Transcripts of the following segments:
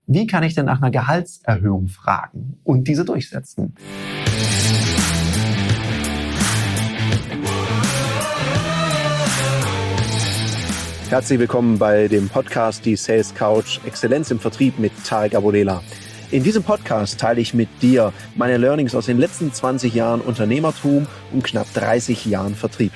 Wie kann ich denn nach einer Gehaltserhöhung fragen und diese durchsetzen? Herzlich willkommen bei dem Podcast Die Sales Couch Exzellenz im Vertrieb mit Tarek Abodela. In diesem Podcast teile ich mit dir meine Learnings aus den letzten 20 Jahren Unternehmertum und knapp 30 Jahren Vertrieb.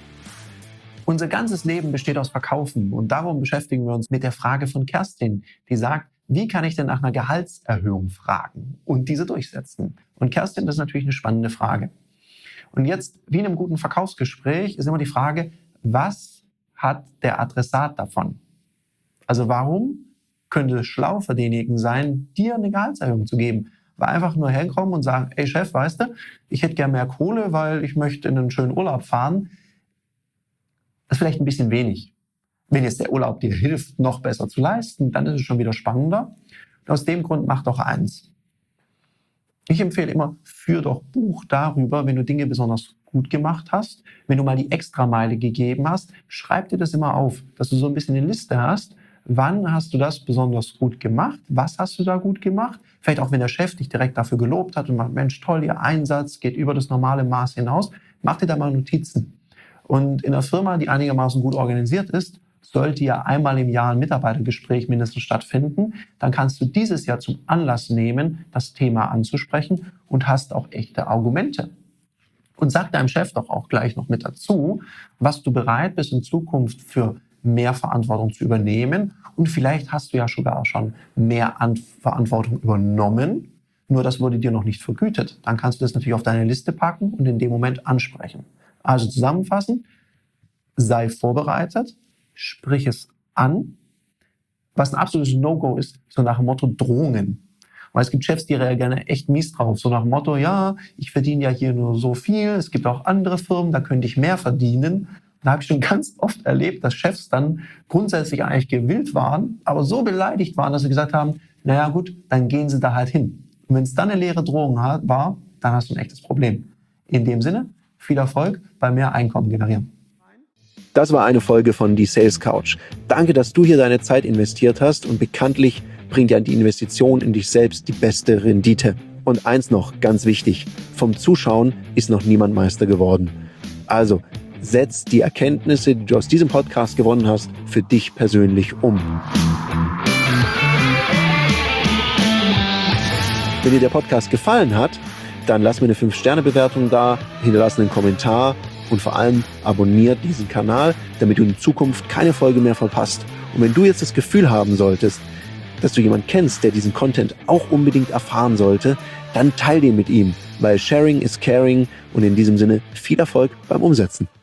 Unser ganzes Leben besteht aus Verkaufen und darum beschäftigen wir uns mit der Frage von Kerstin, die sagt, wie kann ich denn nach einer Gehaltserhöhung fragen und diese durchsetzen? Und Kerstin, das ist natürlich eine spannende Frage. Und jetzt, wie in einem guten Verkaufsgespräch, ist immer die Frage, was hat der Adressat davon? Also warum könnte es schlau für denjenigen sein, dir eine Gehaltserhöhung zu geben? Weil einfach nur herkommen und sagen, ey Chef, weißt du, ich hätte gern mehr Kohle, weil ich möchte in einen schönen Urlaub fahren. Das ist vielleicht ein bisschen wenig. Wenn jetzt der Urlaub dir hilft, noch besser zu leisten, dann ist es schon wieder spannender. Und aus dem Grund mach doch eins. Ich empfehle immer, führ doch Buch darüber, wenn du Dinge besonders gut gemacht hast, wenn du mal die Extrameile gegeben hast, schreib dir das immer auf, dass du so ein bisschen eine Liste hast, wann hast du das besonders gut gemacht, was hast du da gut gemacht, vielleicht auch wenn der Chef dich direkt dafür gelobt hat und sagt, Mensch, toll, Ihr Einsatz geht über das normale Maß hinaus, mach dir da mal Notizen. Und in einer Firma, die einigermaßen gut organisiert ist, sollte ja einmal im Jahr ein Mitarbeitergespräch mindestens stattfinden. Dann kannst du dieses Jahr zum Anlass nehmen, das Thema anzusprechen und hast auch echte Argumente. Und sag deinem Chef doch auch gleich noch mit dazu, was du bereit bist in Zukunft für mehr Verantwortung zu übernehmen. Und vielleicht hast du ja sogar schon mehr Verantwortung übernommen, nur das wurde dir noch nicht vergütet. Dann kannst du das natürlich auf deine Liste packen und in dem Moment ansprechen. Also zusammenfassend, sei vorbereitet, sprich es an. Was ein absolutes No-Go ist, so nach dem Motto Drohungen. Weil es gibt Chefs, die reagieren echt mies drauf. So nach dem Motto, ja, ich verdiene ja hier nur so viel, es gibt auch andere Firmen, da könnte ich mehr verdienen. Da habe ich schon ganz oft erlebt, dass Chefs dann grundsätzlich eigentlich gewillt waren, aber so beleidigt waren, dass sie gesagt haben, naja gut, dann gehen sie da halt hin. Und wenn es dann eine leere Drohung war, dann hast du ein echtes Problem. In dem Sinne, viel Erfolg bei mehr Einkommen generieren. Das war eine Folge von Die Sales Couch. Danke, dass du hier deine Zeit investiert hast und bekanntlich bringt ja die Investition in dich selbst die beste Rendite. Und eins noch, ganz wichtig, vom Zuschauen ist noch niemand Meister geworden. Also setz die Erkenntnisse, die du aus diesem Podcast gewonnen hast, für dich persönlich um. Wenn dir der Podcast gefallen hat, dann lass mir eine 5-Sterne-Bewertung da, hinterlass einen Kommentar und vor allem abonniert diesen Kanal, damit du in Zukunft keine Folge mehr verpasst. Und wenn du jetzt das Gefühl haben solltest, dass du jemanden kennst, der diesen Content auch unbedingt erfahren sollte, dann teil den mit ihm, weil Sharing is Caring und in diesem Sinne viel Erfolg beim Umsetzen.